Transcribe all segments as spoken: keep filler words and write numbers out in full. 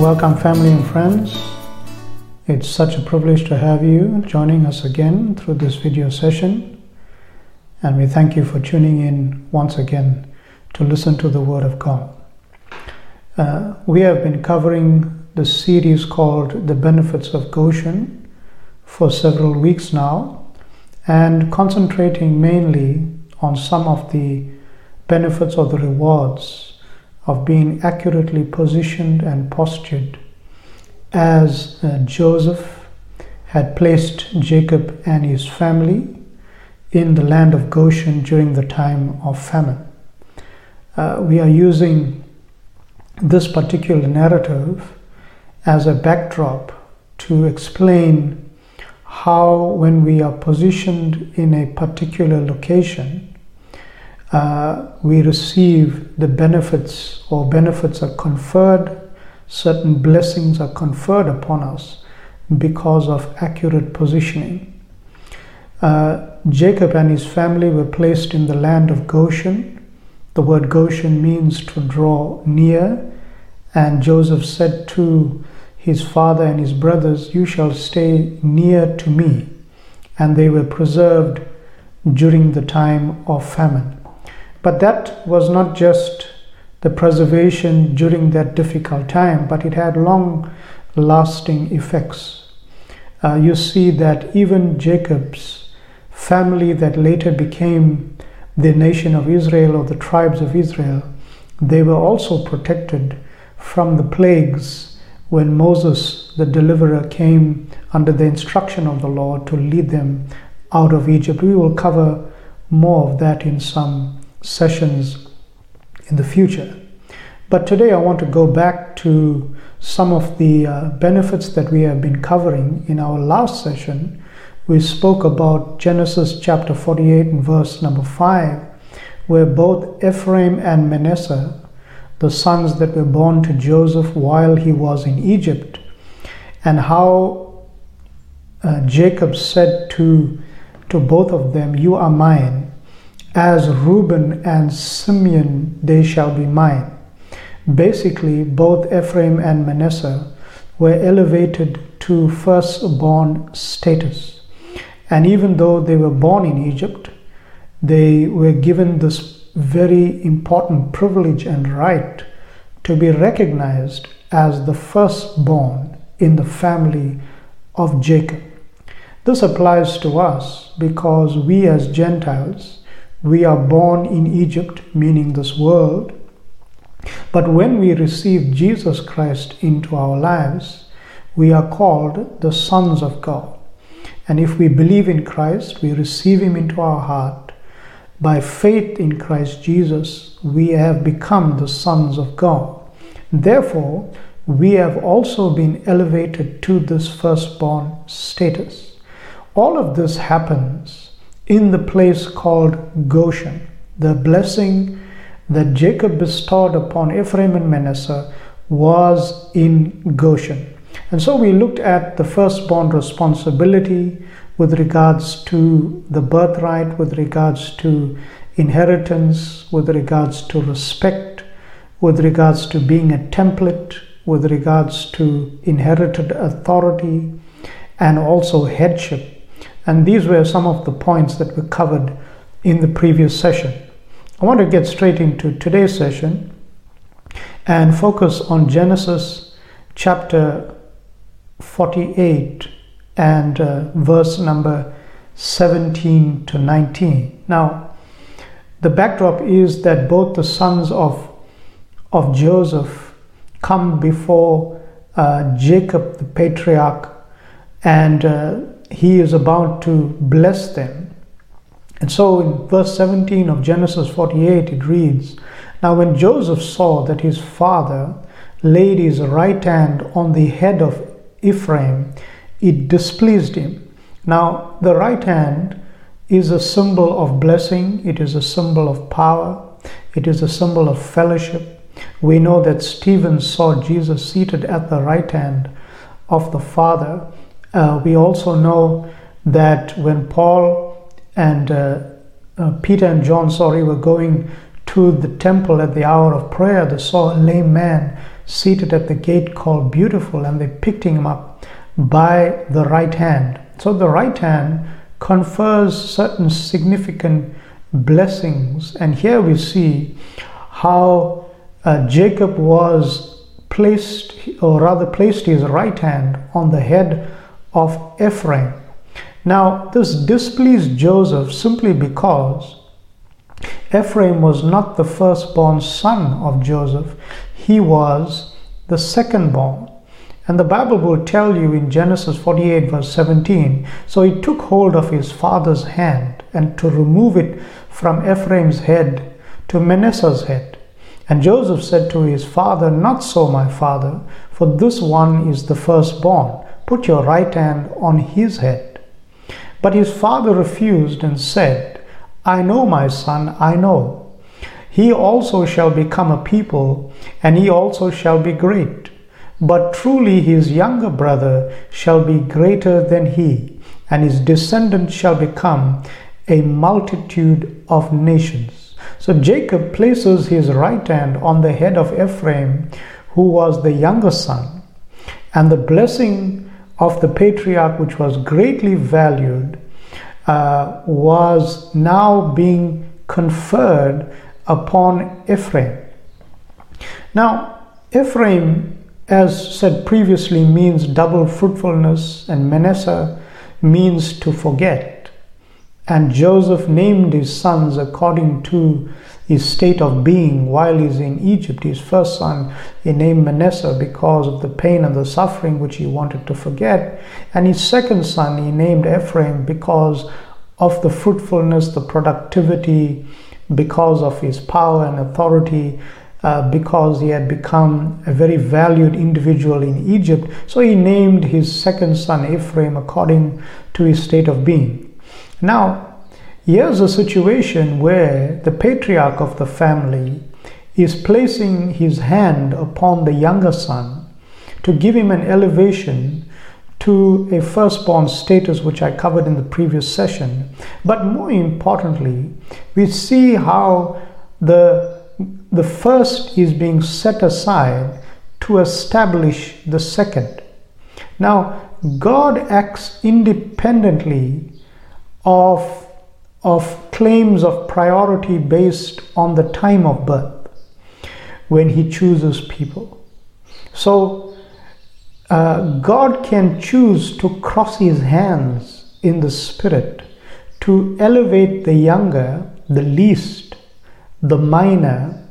Welcome, family and friends. It's such a privilege to have you joining us again through this video session, and we thank you for tuning in once again to listen to the Word of God. Uh, we have been covering the series called The Benefits of Goshen for several weeks now, and concentrating mainly on some of the benefits or the rewards of being accurately positioned and postured as uh, Joseph had placed Jacob and his family in the land of Goshen during the time of famine. Uh, we are using this particular narrative as a backdrop to explain how, when we are positioned in a particular location, Uh, we receive the benefits, or benefits are conferred, certain blessings are conferred upon us because of accurate positioning. Uh, Jacob and his family were placed in the land of Goshen. The word Goshen means to draw near, and Joseph said to his father and his brothers, "You shall stay near to me," and they were preserved during the time of famine. But that was not just the preservation during that difficult time, but it had long-lasting effects. Uh, you see that even Jacob's family that later became the nation of Israel, or the tribes of Israel, they were also protected from the plagues when Moses, the deliverer, came under the instruction of the Lord to lead them out of Egypt. We will cover more of that in some sessions in the future. But today I want to go back to some of the uh, benefits that we have been covering. In our last session, we spoke about Genesis chapter forty-eight and verse number five, where both Ephraim and Manasseh, the sons that were born to Joseph while he was in Egypt, and how uh, Jacob said to, to both of them, "You are mine. As Reuben and Simeon, they shall be mine." Basically, both Ephraim and Manasseh were elevated to firstborn status. And even though they were born in Egypt, they were given this very important privilege and right to be recognized as the firstborn in the family of Jacob. This applies to us because we as Gentiles, we are born in Egypt, meaning this world. But when we receive Jesus Christ into our lives, we are called the sons of God. And if we believe in Christ, we receive Him into our heart. By faith in Christ Jesus, we have become the sons of God. Therefore, we have also been elevated to this firstborn status. All of this happens in the place called Goshen. The blessing that Jacob bestowed upon Ephraim and Manasseh was in Goshen. And so we looked at the firstborn responsibility with regards to the birthright, with regards to inheritance, with regards to respect, with regards to being a template, with regards to inherited authority, and also headship. And these were some of the points that were covered in the previous session. I want to get straight into today's session and focus on Genesis chapter forty-eight and uh, verse number seventeen to nineteen. Now, the backdrop is that both the sons of, of Joseph come before uh, Jacob, the patriarch, and uh, he is about to bless them. And so in verse seventeen of Genesis forty-eight, it reads, "Now when Joseph saw that his father laid his right hand on the head of Ephraim, it displeased him." Now, the right hand is a symbol of blessing. It is a symbol of power. It is a symbol of fellowship. We know that Stephen saw Jesus seated at the right hand of the Father. Uh, we also know that when Paul and uh, uh, Peter and John, sorry, were going to the temple at the hour of prayer, they saw a lame man seated at the gate called Beautiful, and they picked him up by the right hand. So the right hand confers certain significant blessings, and here we see how uh, Jacob was placed, or rather placed his right hand on the head of Ephraim. Now this displeased Joseph simply because Ephraim was not the firstborn son of Joseph, he was the secondborn. And the Bible will tell you in Genesis forty-eight verse seventeen, so he took hold of his father's hand, and to remove it from Ephraim's head to Manasseh's head. And Joseph said to his father, not so, my father, for this one is the firstborn. Put your right hand on his head. But his father refused and said, I know, my son, I know. He also shall become a people, and he also shall be great. But truly his younger brother shall be greater than he, and his descendants shall become a multitude of nations. So Jacob places his right hand on the head of Ephraim, who was the younger son, and the blessing of the patriarch, which was greatly valued, uh, was now being conferred upon Ephraim. Now, Ephraim, as said previously, means double fruitfulness, and Manasseh means to forget. And Joseph named his sons according to his state of being while he's in Egypt. His first son he named Manasseh because of the pain and the suffering which he wanted to forget. And his second son he named Ephraim because of the fruitfulness, the productivity, because of his power and authority, uh, because he had become a very valued individual in Egypt. So he named his second son Ephraim according to his state of being. Now, here's a situation where the patriarch of the family is placing his hand upon the younger son to give him an elevation to a firstborn status, which I covered in the previous session. But more importantly, we see how the, the first is being set aside to establish the second. Now, God acts independently of, of claims of priority based on the time of birth when he chooses people. So uh, God can choose to cross his hands in the spirit to elevate the younger, the least, the minor,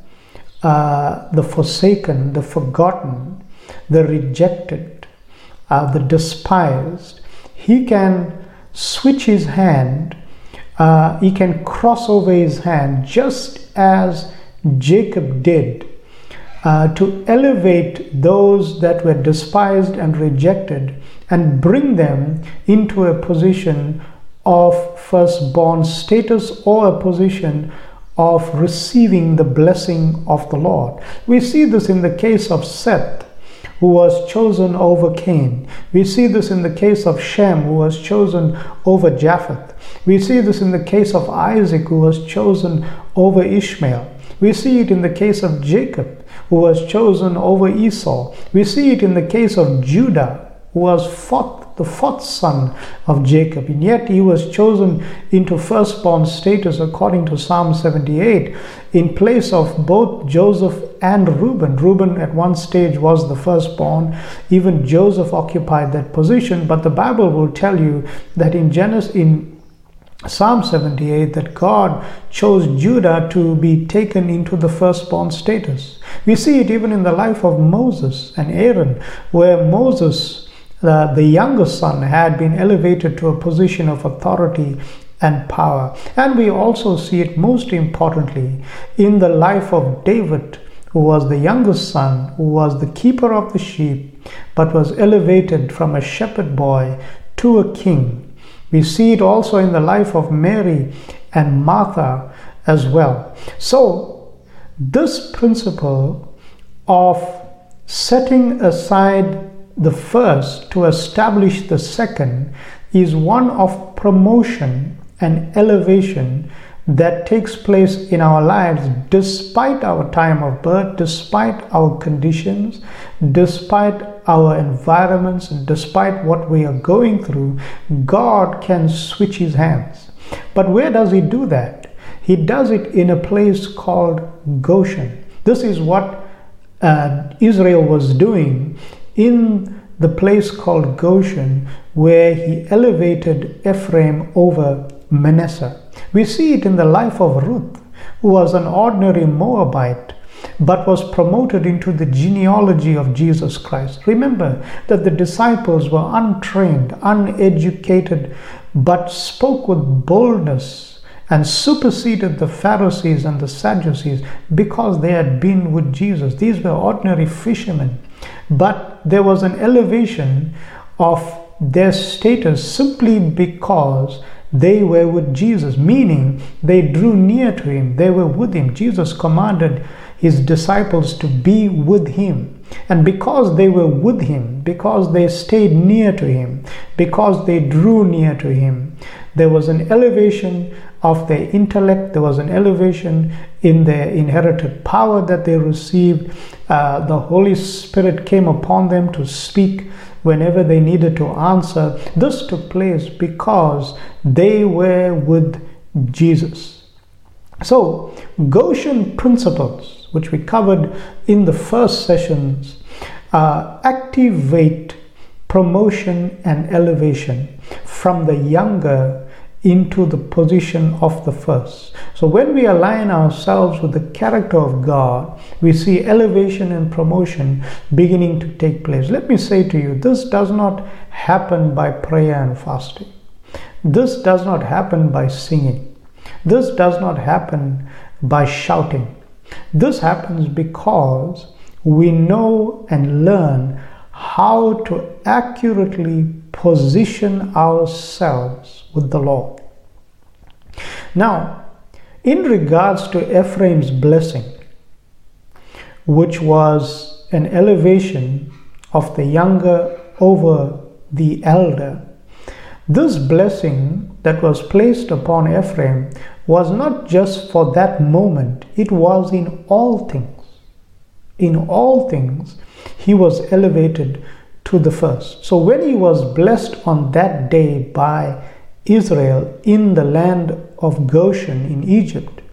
uh, the forsaken, the forgotten, the rejected, uh, the despised. He can switch his hand, uh, he can cross over his hand just as Jacob did uh, to elevate those that were despised and rejected and bring them into a position of firstborn status or a position of receiving the blessing of the Lord. We see this in the case of Seth, who was chosen over Cain. We see this in the case of Shem, who was chosen over Japheth. We see this in the case of Isaac, who was chosen over Ishmael. We see it in the case of Jacob, who was chosen over Esau. We see it in the case of Judah, who was fourth, the fourth son of Jacob, and yet he was chosen into firstborn status according to Psalm seventy-eight in place of both Joseph and Reuben. Reuben at one stage was the firstborn. Even Joseph occupied that position, but the Bible will tell you that in Genesis, in Psalm seventy-eight, that God chose Judah to be taken into the firstborn status. We see it even in the life of Moses and Aaron, where Moses, Uh, the younger son, had been elevated to a position of authority and power. And we also see it most importantly in the life of David, who was the youngest son, who was the keeper of the sheep, but was elevated from a shepherd boy to a king. We see it also in the life of Mary and Martha as well. So this principle of setting aside the first to establish the second is one of promotion and elevation that takes place in our lives, despite our time of birth, despite our conditions, despite our environments, despite what we are going through, God can switch his hands. But where does he do that? He does it in a place called Goshen. This is what uh, Israel was doing in the place called Goshen, where he elevated Ephraim over Manasseh. We see it in the life of Ruth, who was an ordinary Moabite, but was promoted into the genealogy of Jesus Christ. Remember that the disciples were untrained, uneducated, but spoke with boldness and superseded the Pharisees and the Sadducees because they had been with Jesus. These were ordinary fishermen, but there was an elevation of their status simply because they were with Jesus, meaning they drew near to him, they were with him. Jesus commanded his disciples to be with him. And because they were with him, because they stayed near to him, because they drew near to him, there was an elevation of their intellect, there was an elevation in their inherited power that they received. Uh, the Holy Spirit came upon them to speak whenever they needed to answer. This took place because they were with Jesus. So, Goshen principles, which we covered in the first sessions, uh, activate promotion and elevation from the younger into the position of the first. So when we align ourselves with the character of God, we see elevation and promotion beginning to take place. Let me say to you, this does not happen by prayer and fasting. This does not happen by singing. This does not happen by shouting. This happens because we know and learn how to accurately position ourselves with the Lord. Now, in regards to Ephraim's blessing, which was an elevation of the younger over the elder, this blessing that was placed upon Ephraim was not just for that moment, it was in all things. In all things, he was elevated to the first. So when he was blessed on that day by Israel in the land of Goshen in Egypt,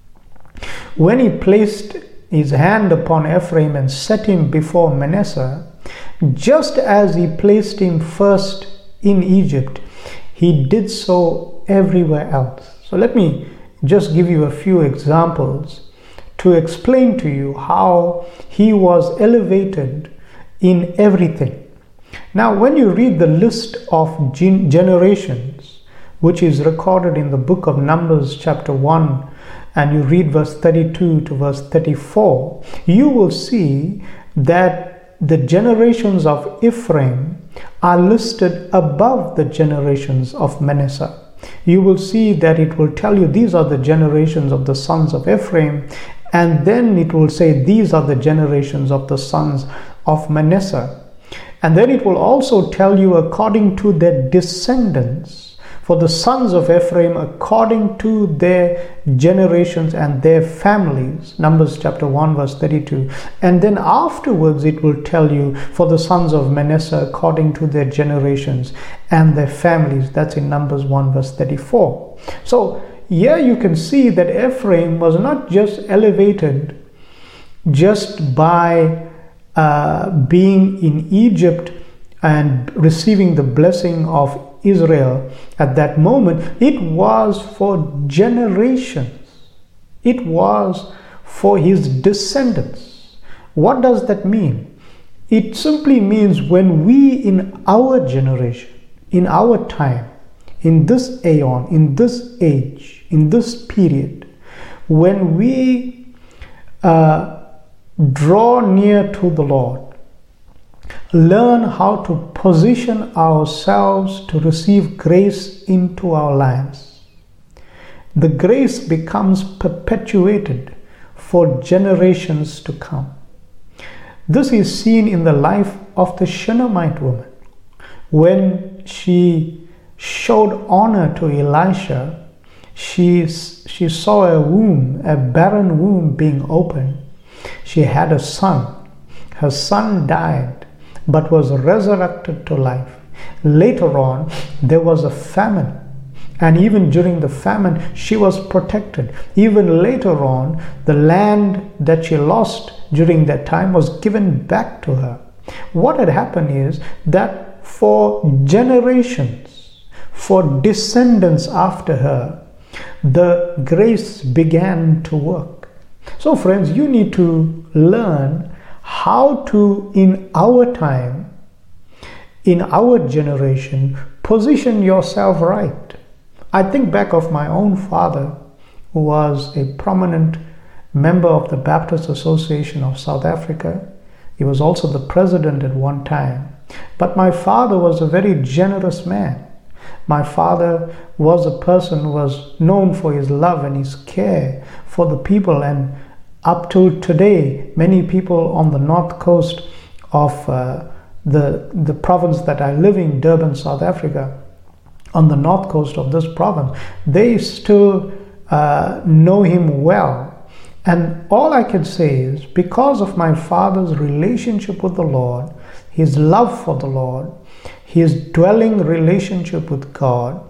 when he placed his hand upon Ephraim and set him before Manasseh, just as he placed him first in Egypt, he did so everywhere else. So let me just give you a few examples to explain to you how he was elevated in everything. Now, when you read the list of gen- generations, which is recorded in the book of Numbers chapter one, and you read verse thirty-two to verse thirty-four, you will see that the generations of Ephraim are listed above the generations of Manasseh. You will see that it will tell you these are the generations of the sons of Ephraim, and then it will say these are the generations of the sons of Manasseh. And then it will also tell you according to their descendants, for the sons of Ephraim according to their generations and their families. Numbers chapter one verse thirty-two. And then afterwards it will tell you for the sons of Manasseh according to their generations and their families. That's in Numbers one verse thirty-four. So here you can see that Ephraim was not just elevated just by uh, being in Egypt and receiving the blessing of Israel at that moment. It was for generations. It was for his descendants. What does that mean? It simply means when we in our generation, in our time, in this aeon, in this age, in this period, when we uh, draw near to the Lord, learn how to position ourselves to receive grace into our lives, the grace becomes perpetuated for generations to come. This is seen in the life of the Shunammite woman. When she showed honor to Elisha, she, she saw a womb, a barren womb being opened. She had a son. Her son died, but was resurrected to life. Later on, there was a famine. And even during the famine, she was protected. Even later on, the land that she lost during that time was given back to her. What had happened is that for generations, for descendants after her, the grace began to work. So friends, you need to learn how to, in our time, in our generation, position yourself right. I think back of my own father, who was a prominent member of the Baptist Association of South Africa. He was also the president at one time. But my father was a very generous man. My father was a person who was known for his love and his care for the people. And up till today, many people on the north coast of uh, the, the province that I live in, Durban, South Africa, on the north coast of this province, they still uh, know him well. And all I can say is, because of my father's relationship with the Lord, his love for the Lord, his dwelling relationship with God,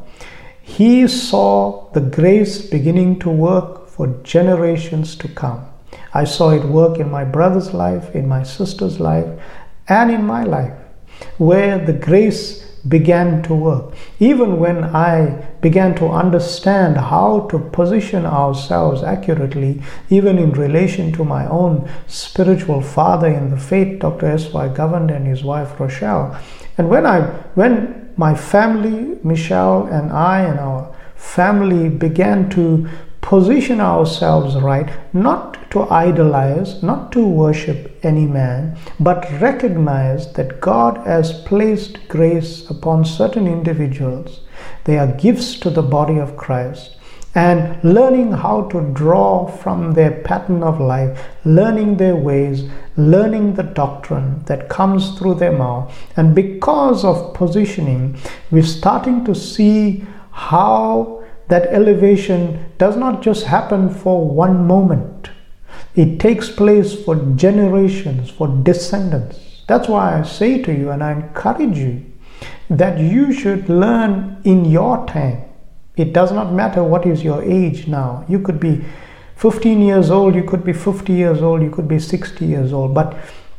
he saw the grace beginning to work for generations to come. I saw it work in my brother's life, in my sister's life, and in my life, where the grace began to work. Even when I began to understand how to position ourselves accurately, even in relation to my own spiritual father in the faith, Doctor S Y Governed, and his wife Rochelle. And when I, when my family, Michelle and I and our family began to position ourselves right, not to idolize, not to worship any man, but recognize that God has placed grace upon certain individuals. They are gifts to the body of Christ. And learning how to draw from their pattern of life, learning their ways, learning the doctrine that comes through their mouth. And because of positioning, we're starting to see how that elevation does not just happen for one moment. It takes place for generations, for descendants. That's why I say to you, and I encourage you, that you should learn in your time. It does not matter what is your age now. You could be fifteen years old, you could be fifty years old, you could be sixty years old. But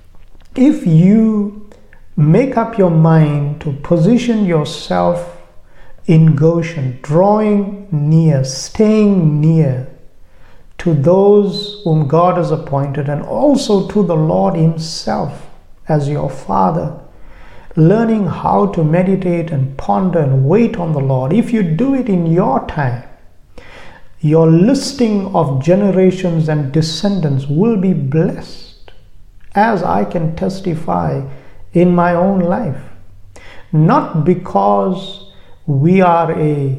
if you make up your mind to position yourself in Goshen, drawing near, staying near to those whom God has appointed, and also to the Lord himself as your Father, learning how to meditate and ponder and wait on the Lord. If you do it in your time, your listing of generations and descendants will be blessed, as I can testify in my own life. Not because we are a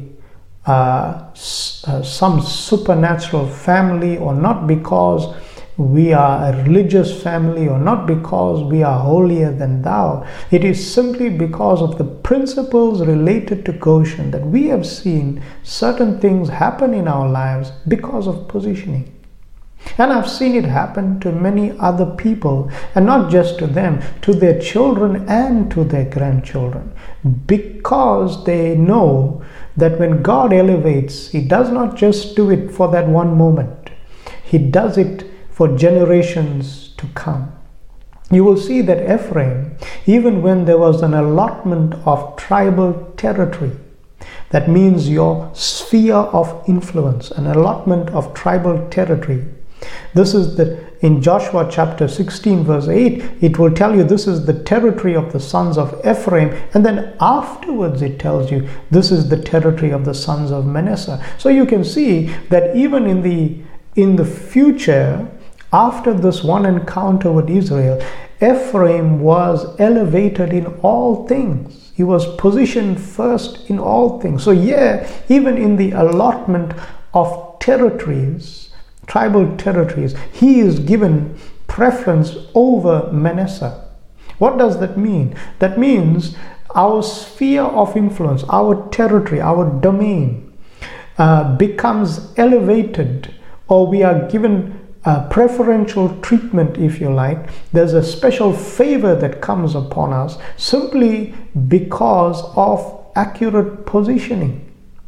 uh, s- uh, some supernatural family, or not because we are a religious family, or not because we are holier than thou. It is simply because of the principles related to Goshen that we have seen certain things happen in our lives because of positioning. And I've seen it happen to many other people, and not just to them, to their children and to their grandchildren, because they know that when God elevates, he does not just do it for that one moment. He does it for generations to come. You will see that Ephraim, even when there was an allotment of tribal territory, that means your sphere of influence, an allotment of tribal territory. This is the, in Joshua chapter sixteen verse eight, it will tell you this is the territory of the sons of Ephraim, and then afterwards it tells you this is the territory of the sons of Manasseh. So you can see that even in the in the future, after this one encounter with Israel, Ephraim was elevated in all things. He was positioned first in all things. So yeah, even in the allotment of territories, tribal territories, he is given preference over Manasseh. What does that mean? That means our sphere of influence, our territory, our domain, uh, becomes elevated, or we are given Uh, preferential treatment, if you like. There's a special favor that comes upon us simply because of accurate positioning.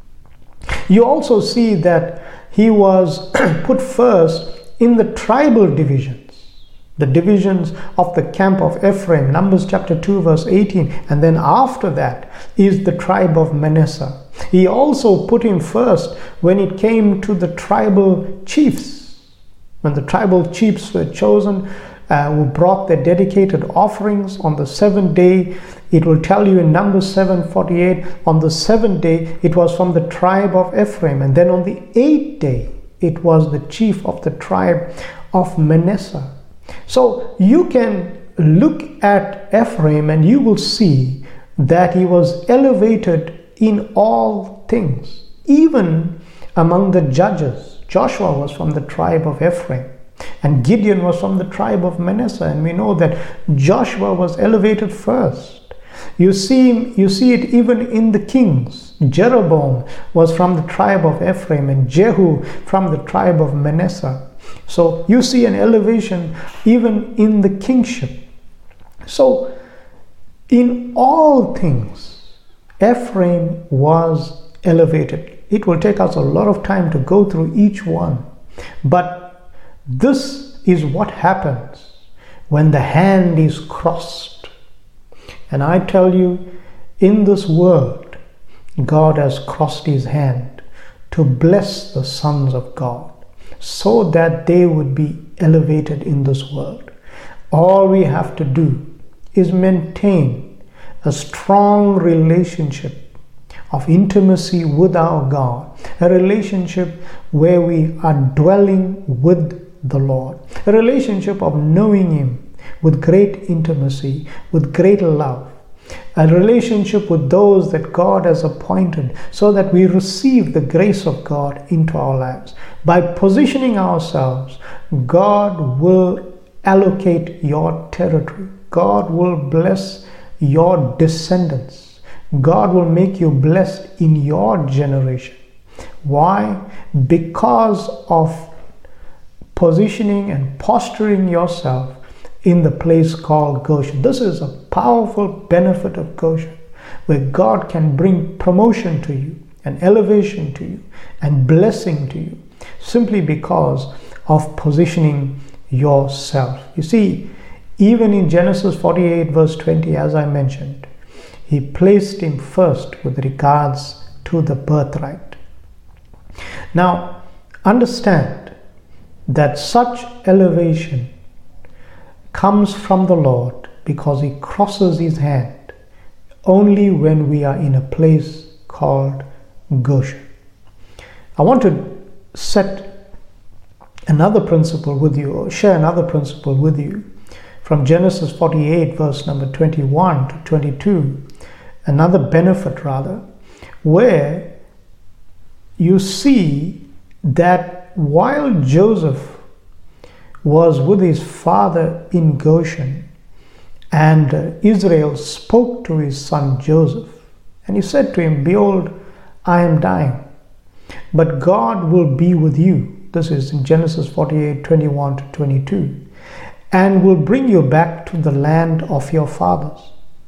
You also see that he was put first in the tribal divisions, the divisions of the camp of Ephraim, Numbers chapter two verse eighteen, and then after that is the tribe of Manasseh. He also put him first when it came to the tribal chiefs. When the tribal chiefs were chosen, uh, who brought their dedicated offerings on the seventh day, it will tell you in Numbers seven forty-eight, on the seventh day it was from the tribe of Ephraim, and then on the eighth day it was the chief of the tribe of Manasseh. So you can look at Ephraim and you will see that he was elevated in all things, even among the judges. Joshua was from the tribe of Ephraim, and Gideon was from the tribe of Manasseh, and we know that Joshua was elevated first. You see, you see it even in the kings. Jeroboam was from the tribe of Ephraim, and Jehu from the tribe of Manasseh. So you see an elevation even in the kingship. So in all things, Ephraim was elevated. It will take us a lot of time to go through each one. But this is what happens when the hand is crossed. And I tell you, in this world, God has crossed his hand to bless the sons of God so that they would be elevated in this world. All we have to do is maintain a strong relationship of intimacy with our God, a relationship where we are dwelling with the Lord, a relationship of knowing him with great intimacy, with great love, a relationship with those that God has appointed so that we receive the grace of God into our lives. By positioning ourselves, God will allocate your territory. God will bless your descendants. God will make you blessed in your generation. Why? Because of positioning and posturing yourself in the place called Goshen. This is a powerful benefit of Goshen, where God can bring promotion to you, and elevation to you, and blessing to you, simply because of positioning yourself. You see, even in Genesis forty-eight verse twenty, as I mentioned, he placed him first with regards to the birthright. Now, understand that such elevation comes from the Lord because he crosses his hand only when we are in a place called Goshen. I want to set another principle with you, or share another principle with you from Genesis forty-eight verse number twenty-one to twenty-two. Another benefit rather, where you see that while Joseph was with his father in Goshen, and Israel spoke to his son Joseph, and he said to him, "Behold, I am dying, but God will be with you." This is in Genesis forty-eight, twenty-one to twenty-two, "and will bring you back to the land of your fathers.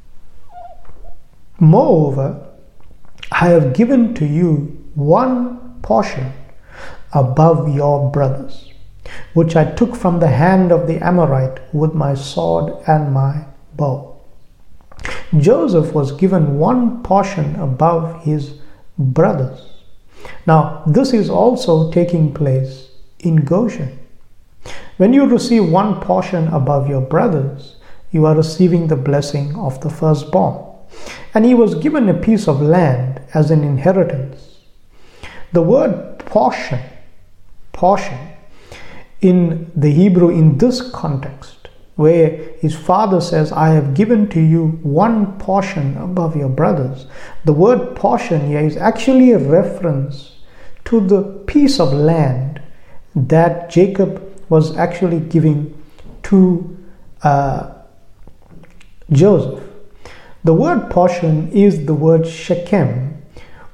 Moreover, I have given to you one portion above your brothers, which I took from the hand of the Amorite with my sword and my bow." Joseph was given one portion above his brothers. Now, this is also taking place in Goshen. When you receive one portion above your brothers, you are receiving the blessing of the firstborn. And he was given a piece of land as an inheritance. The word portion, portion, in the Hebrew in this context, where his father says, "I have given to you one portion above your brothers," the word portion here is actually a reference to the piece of land that Jacob was actually giving to uh, Joseph. The word portion is the word Shechem,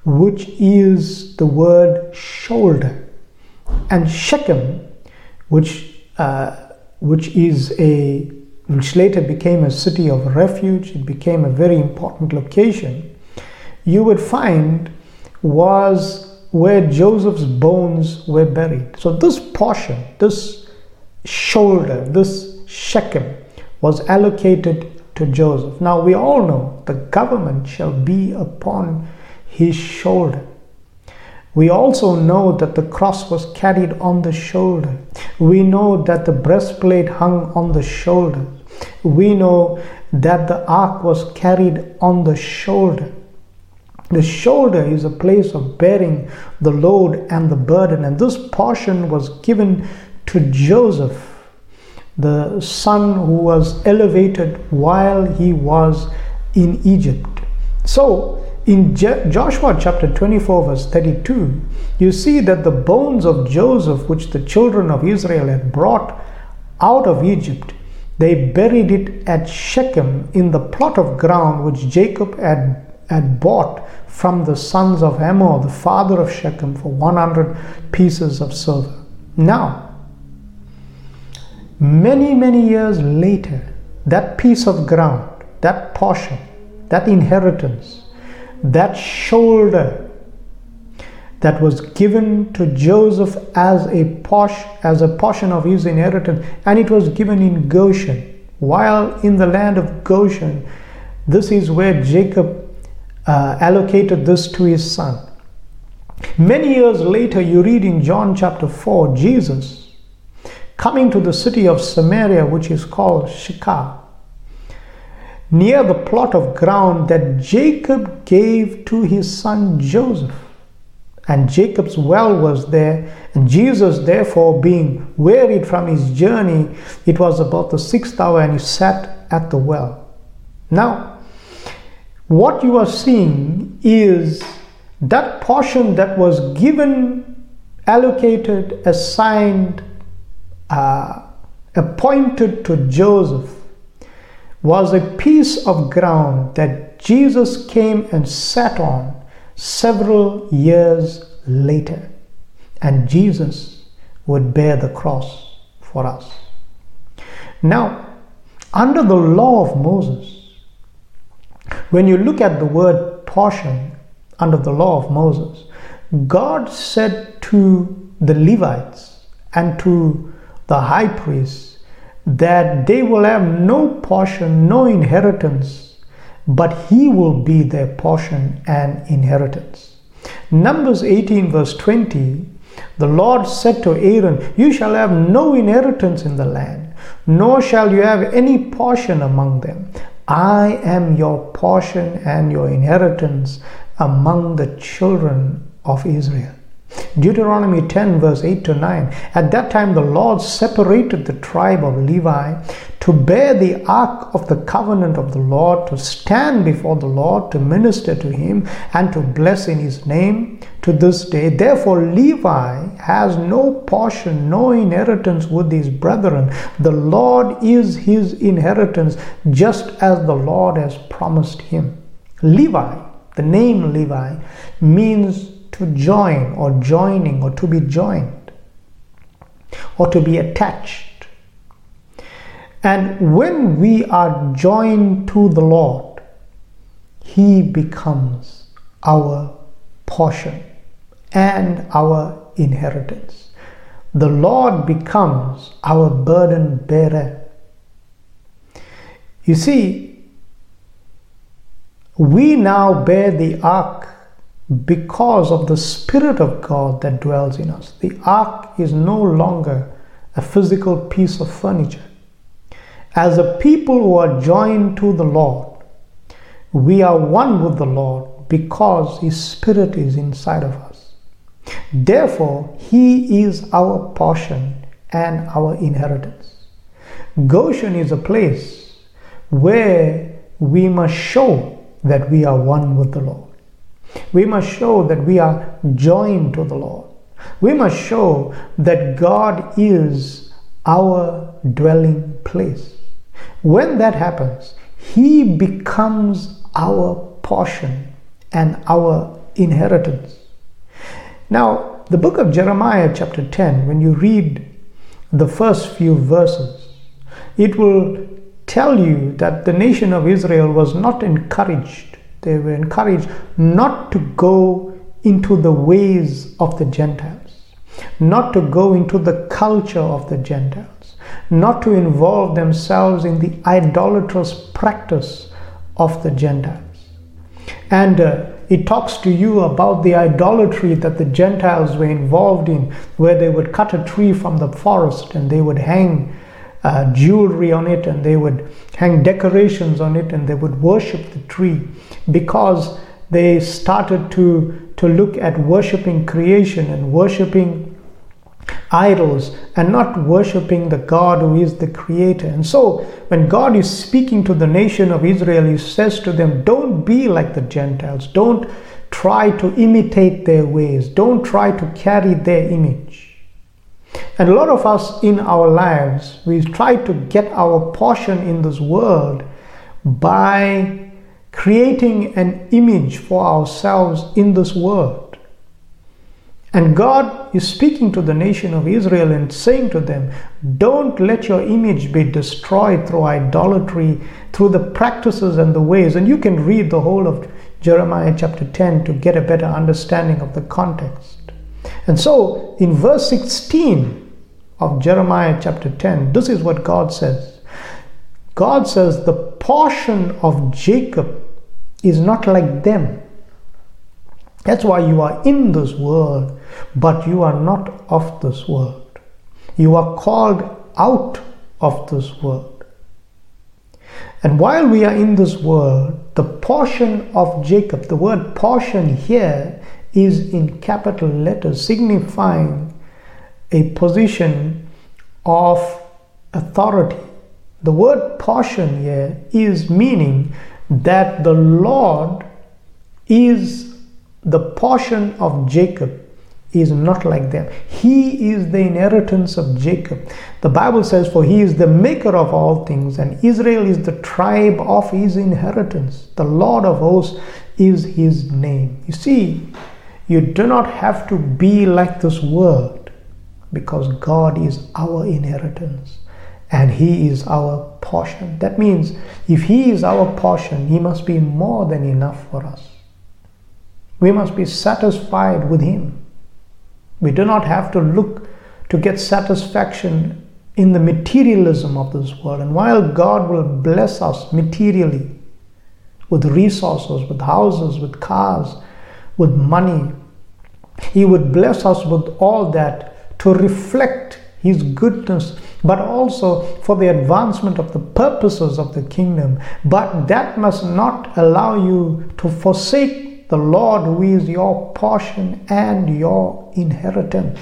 which is the word shoulder, and Shechem, which uh, which is a which later became a city of refuge. It became a very important location. You would find was where Joseph's bones were buried. So this portion, this shoulder, this Shechem, was allocated to Joseph. Now we all know the government shall be upon his shoulder. We also know that the cross was carried on the shoulder. We know that the breastplate hung on the shoulder. We know that the ark was carried on the shoulder. The shoulder is a place of bearing the load and the burden, and this portion was given to Joseph, the son who was elevated while he was in Egypt. So in Joshua chapter twenty-four verse thirty-two, you see that the bones of Joseph, which the children of Israel had brought out of Egypt, they buried it at Shechem in the plot of ground which Jacob had, had bought from the sons of Hamor, the father of Shechem, for one hundred pieces of silver. Now, many, many years later, that piece of ground, that portion, that inheritance, that shoulder that was given to Joseph as a posh, as a portion of his inheritance, and it was given in Goshen. While in the land of Goshen, this is where Jacob uh, allocated this to his son. Many years later, you read in John chapter four, Jesus coming to the city of Samaria, which is called Sychar, near the plot of ground that Jacob gave to his son Joseph. And Jacob's well was there, and Jesus, therefore, being wearied from his journey, it was about the sixth hour, and he sat at the well. Now, what you are seeing is that portion that was given, allocated, assigned, uh, appointed to Joseph, was a piece of ground that Jesus came and sat on several years later, and Jesus would bear the cross for us. Now, under the law of Moses, when you look at the word portion under the law of Moses, God said to the Levites and to the high priests that they will have no portion, no inheritance, but he will be their portion and inheritance. Numbers eighteen verse twenty, the Lord said to Aaron, you shall have no inheritance in the land, nor shall you have any portion among them. I am your portion and your inheritance among the children of Israel. Deuteronomy ten verse eight to nine. At that time the Lord separated the tribe of Levi to bear the ark of the covenant of the Lord, to stand before the Lord, to minister to him, and to bless in his name to this day. Therefore Levi has no portion, no inheritance with his brethren. The Lord is his inheritance, just as the Lord has promised him. Levi, the name Levi, means to join or joining or to be joined or to be attached. And when we are joined to the Lord, he becomes our portion and our inheritance. The Lord becomes our burden bearer. You see, we now bear the ark because of the Spirit of God that dwells in us. The ark is no longer a physical piece of furniture. As a people who are joined to the Lord, we are one with the Lord because his Spirit is inside of us. Therefore, he is our portion and our inheritance. Goshen is a place where we must show that we are one with the Lord. We must show that we are joined to the Lord. We must show that God is our dwelling place. When that happens, he becomes our portion and our inheritance. Now, the book of Jeremiah chapter ten, when you read the first few verses, it will tell you that the nation of Israel was not encouraged. They were encouraged not to go into the ways of the Gentiles, not to go into the culture of the Gentiles, not to involve themselves in the idolatrous practice of the Gentiles. And uh, it talks to you about the idolatry that the Gentiles were involved in, where they would cut a tree from the forest and they would hang uh, jewelry on it, and they would hang decorations on it, and they would worship the tree because they started to, to look at worshiping creation and worshiping idols and not worshiping the God who is the creator. And so when God is speaking to the nation of Israel, he says to them, don't be like the Gentiles. Don't try to imitate their ways. Don't try to carry their image. And a lot of us in our lives, we try to get our portion in this world by creating an image for ourselves in this world. And God is speaking to the nation of Israel and saying to them, don't let your image be destroyed through idolatry, through the practices and the ways. And you can read the whole of Jeremiah chapter ten to get a better understanding of the context. And so in verse sixteen of Jeremiah chapter ten, this is what God says. God says, the portion of Jacob is not like them. That's why you are in this world, but you are not of this world. You are called out of this world. And while we are in this world, the portion of Jacob, the word portion here is in capital letters, signifying a position of authority. The word portion here is meaning that the Lord is the portion of Jacob is not like them. He is the inheritance of Jacob. The Bible says, for he is the maker of all things, and Israel is the tribe of his inheritance. The Lord of hosts is his name. You see, you do not have to be like this world, because God is our inheritance and he is our portion. That means if he is our portion, he must be more than enough for us. We must be satisfied with him. We do not have to look to get satisfaction in the materialism of this world. And while God will bless us materially with resources, with houses, with cars, with money, he would bless us with all that to reflect his goodness, but also for the advancement of the purposes of the kingdom. But that must not allow you to forsake the Lord, who is your portion and your inheritance.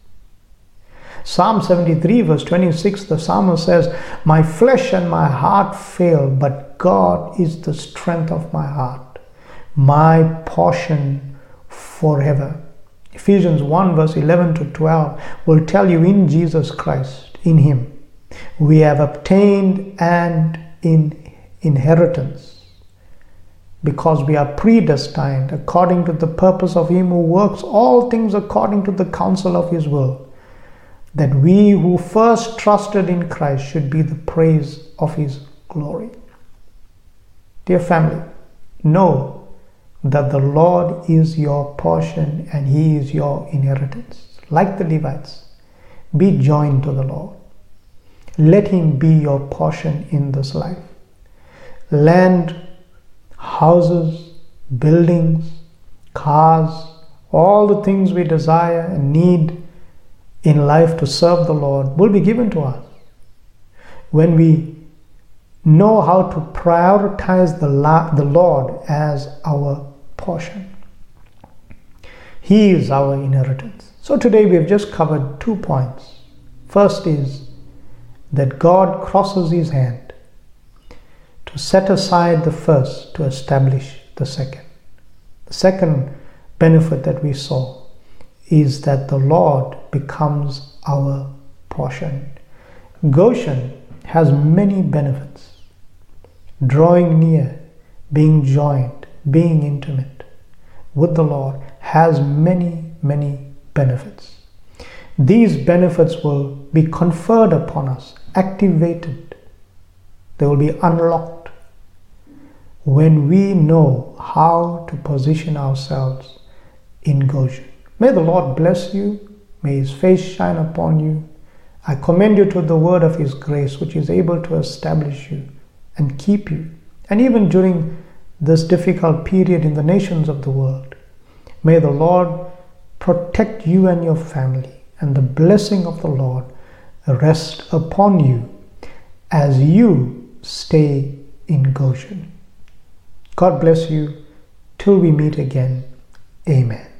Psalm seventy-three verse twenty-six, the psalmist says, my flesh and my heart fail, but God is the strength of my heart, my portion forever. Ephesians one verse eleven to twelve will tell you, in Jesus Christ, in him, we have obtained an in inheritance, because we are predestined according to the purpose of him who works all things according to the counsel of his will, that we who first trusted in Christ should be the praise of his glory. Dear family, know that the Lord is your portion and he is your inheritance. Like the Levites, be joined to the Lord. Let him be your portion in this life. Land, houses, buildings, cars, all the things we desire and need in life to serve the Lord will be given to us when we know how to prioritize the, La- the Lord as our portion. He is our inheritance. So today we have just covered two points. First is that God crosses his hand to set aside the first to establish the second. The second benefit that we saw is that the Lord becomes our portion. Goshen has many benefits. Drawing near, being joined, being intimate. with the Lord has many, many benefits. These benefits will be conferred upon us, activated. They will be unlocked when we know how to position ourselves in Goshen. May the Lord bless you. May His face shine upon you. I commend you to the word of His grace, which is able to establish you and keep you. And even during this difficult period in the nations of the world, may the Lord protect you and your family, and the blessing of the Lord rest upon you as you stay in Goshen. God bless you. Till we meet again. Amen.